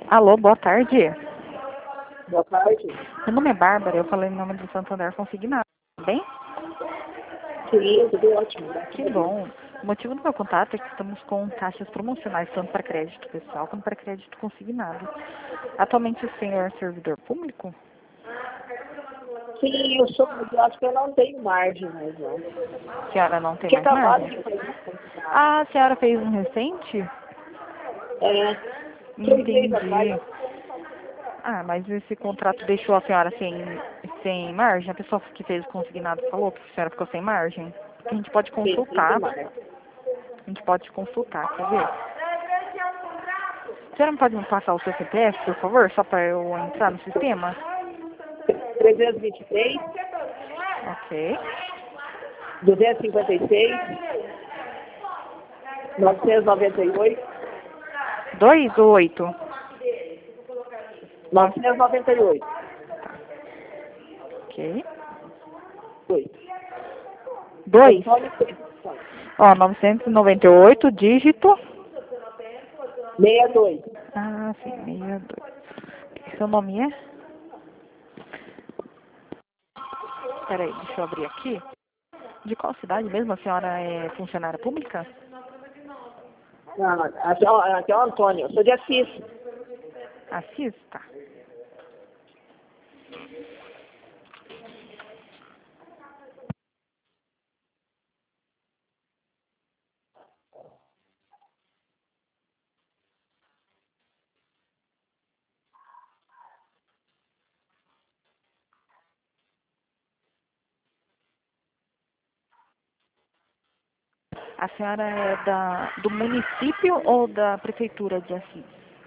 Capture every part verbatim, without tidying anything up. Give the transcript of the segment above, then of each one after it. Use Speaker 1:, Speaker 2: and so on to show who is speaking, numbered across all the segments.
Speaker 1: Alô, boa tarde.
Speaker 2: Boa tarde.
Speaker 1: Meu nome é Bárbara, eu falei em nome do Santander Consignado, tudo bem?
Speaker 2: Sim, tudo ótimo.
Speaker 1: Que bom. O motivo do meu contato é que estamos com taxas promocionais, tanto para crédito pessoal quanto para crédito consignado. Atualmente o senhor é servidor público?
Speaker 2: Sim, eu sou, mas eu acho que eu não tenho margem mais não.
Speaker 1: A senhora não tem
Speaker 2: Tinha
Speaker 1: mais
Speaker 2: acabado
Speaker 1: margem?
Speaker 2: de fazer isso.
Speaker 1: Ah, a senhora fez um recente?
Speaker 2: É, três meses atrás.
Speaker 1: Entendi. Ah, mas esse contrato deixou a senhora sem, sem margem? A pessoa que fez o consignado falou que a senhora ficou sem margem? A gente pode
Speaker 2: Sim, sim,
Speaker 1: consultar.
Speaker 2: margem.
Speaker 1: A gente pode consultar, quer ver? A senhora não pode me passar o seu C P F, por favor, só para eu entrar no sistema?
Speaker 2: trezentos e vinte e três,
Speaker 1: Ok.
Speaker 2: duzentos e cinquenta e seis, novecentos e noventa e oito,
Speaker 1: Dois ou oito?
Speaker 2: novecentos e noventa e oito.
Speaker 1: Ok.
Speaker 2: Oito.
Speaker 1: Dois.
Speaker 2: Antônio Pedro Santos.
Speaker 1: Ó, novecentos e noventa e oito, dígito.
Speaker 2: sessenta e dois.
Speaker 1: Ah, sim, sessenta e dois. Seu nome é? Peraí, deixa eu abrir aqui. De qual cidade mesmo? A senhora é funcionária pública?
Speaker 2: Não, aqui é o aqui é o Antônio, eu sou de Assis.
Speaker 1: Assis? Tá. A senhora é da, do município ou da prefeitura de Assis?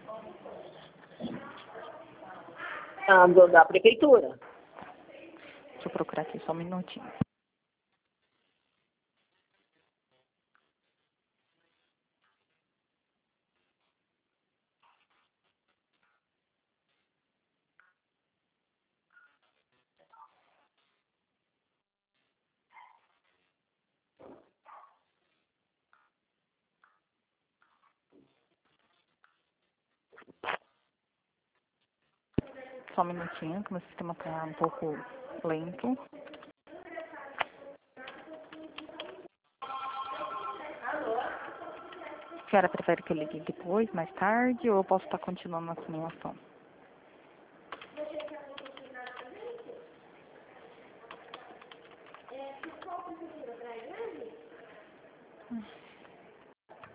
Speaker 2: Ah, do- da prefeitura.
Speaker 1: Deixa eu procurar aqui só um minutinho. Só um minutinho, que meu sistema está um pouco lento. A senhora prefere que eu ligue depois, mais tarde, ou eu posso estar continuando a simulação?